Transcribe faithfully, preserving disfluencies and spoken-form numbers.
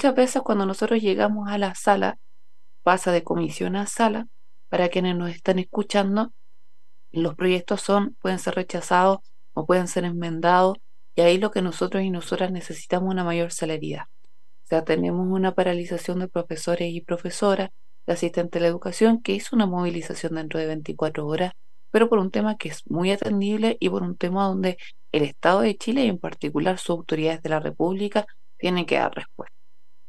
muchas veces cuando nosotros llegamos a la sala, pasa de comisión a sala, para quienes nos están escuchando, los proyectos son, pueden ser rechazados o pueden ser enmendados, y ahí lo que nosotros y nosotras necesitamos es una mayor celeridad. O sea, tenemos una paralización de profesores y profesoras, de asistentes de la educación, que hizo una movilización dentro de veinticuatro horas, pero por un tema que es muy atendible y por un tema donde el Estado de Chile y en particular sus autoridades de la República tienen que dar respuesta.